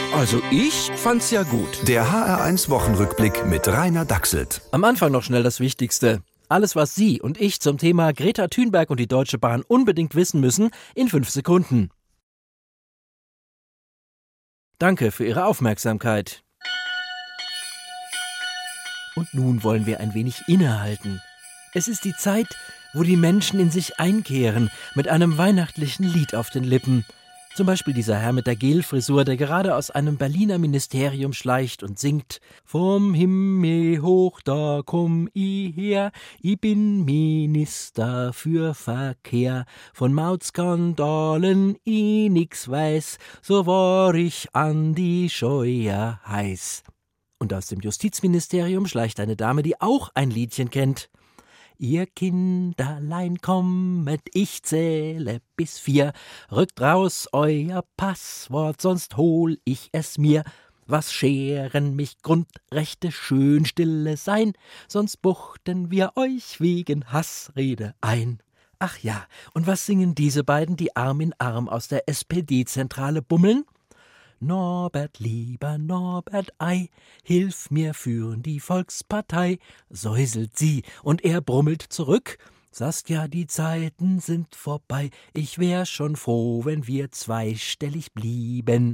Also ich fand's ja gut. Der HR1-Wochenrückblick mit Rainer Dachselt. Am Anfang noch schnell das Wichtigste. Alles, was Sie und ich zum Thema Greta Thunberg und die Deutsche Bahn unbedingt wissen müssen, in 5 Sekunden. Danke für Ihre Aufmerksamkeit. Und nun wollen wir ein wenig innehalten. Es ist die Zeit, wo die Menschen in sich einkehren, mit einem weihnachtlichen Lied auf den Lippen. Zum Beispiel dieser Herr mit der Gelfrisur, der gerade aus einem Berliner Ministerium schleicht und singt: Vom Himmel hoch, da komm ich her, ich bin Minister für Verkehr. Von Mautskandalen ich nix weiß, so war ich an die Scheuer heiß. Und aus dem Justizministerium schleicht eine Dame, die auch ein Liedchen kennt. Ihr Kinderlein kommet, ich zähle bis 4. Rückt raus euer Passwort, sonst hol ich es mir. Was scheren mich Grundrechte, schön stille sein, sonst buchten wir euch wegen Hassrede ein. Ach ja, und was singen diese beiden, die Arm in Arm aus der SPD-Zentrale bummeln? Norbert, lieber Norbert, ei, hilf mir führen die Volkspartei, säuselt sie, und er brummelt zurück: Saskia, die Zeiten sind vorbei, ich wär schon froh, wenn wir zweistellig blieben.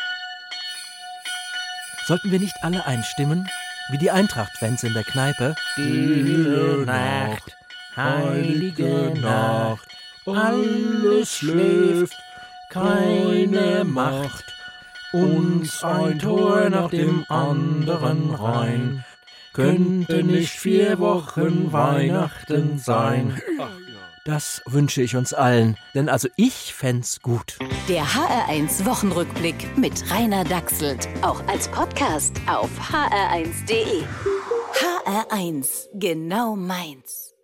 Sollten wir nicht alle einstimmen, wie die Eintracht-Fans in der Kneipe? Stille Nacht, heilige Nacht, alles schläft, keine Macht. Uns ein Tor nach dem anderen rein, könnte nicht 4 Wochen Weihnachten sein. Das wünsche ich uns allen, denn also ich fänd's gut. Der HR1 Wochenrückblick mit Rainer Dachselt, auch als Podcast auf hr1.de. HR1, genau meins.